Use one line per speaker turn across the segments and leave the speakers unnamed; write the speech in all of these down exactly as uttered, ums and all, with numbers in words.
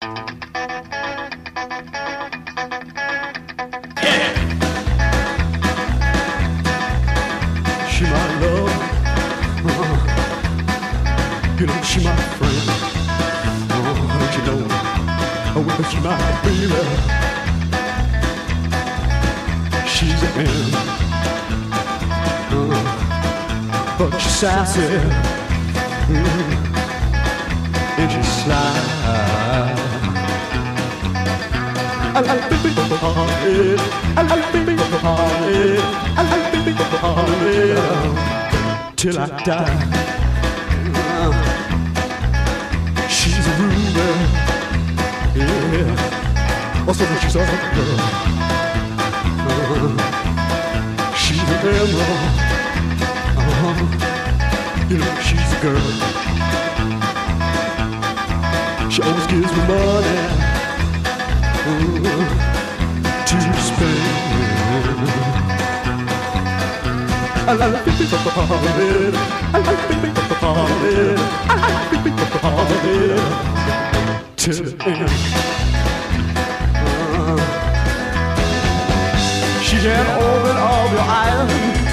She my love, uh, you know she my friend. Oh, don't you know? Oh, well, she my baby. She's a man, uh, but she's sassy, mm, and she's sly. I like to be hearted. I like to be hearted. I like to be hearted till I die. Uh, she's a rumor, yeah. Also, she's a girl. Uh, she's an emerald. Uh, you know, she's a girl. She always gives me money to spend. I like to be hearted. I like to be hearted. I like to be hearted till the end. Uh, she can open up your eyes.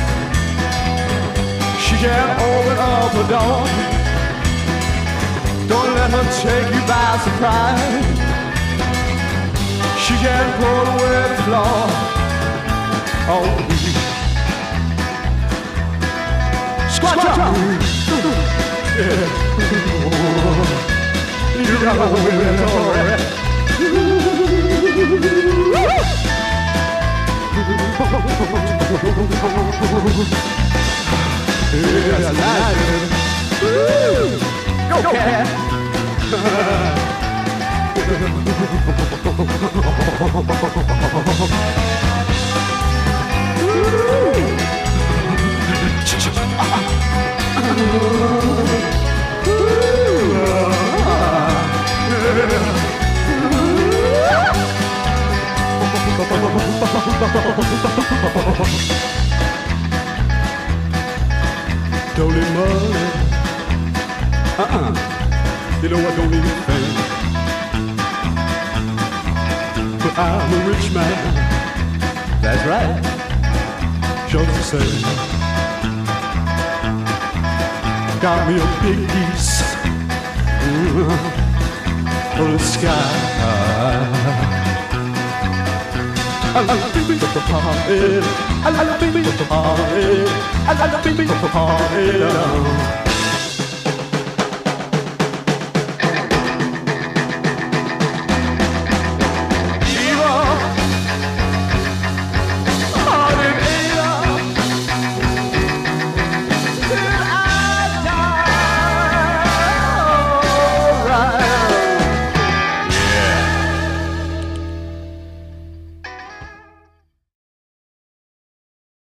She can open up the door. Don't let her take you by surprise. She can pull away the floor. Oh, squat up. Yeah. You got a women already. Yeah, I like it. Go, cat. Don't need money. Uh-uh. You know I don't need anything. But I'm a rich man. That's right. Just the same. Got me a big piece uh, of the sky. I like to be the party. I like to be the party. I like to be the party.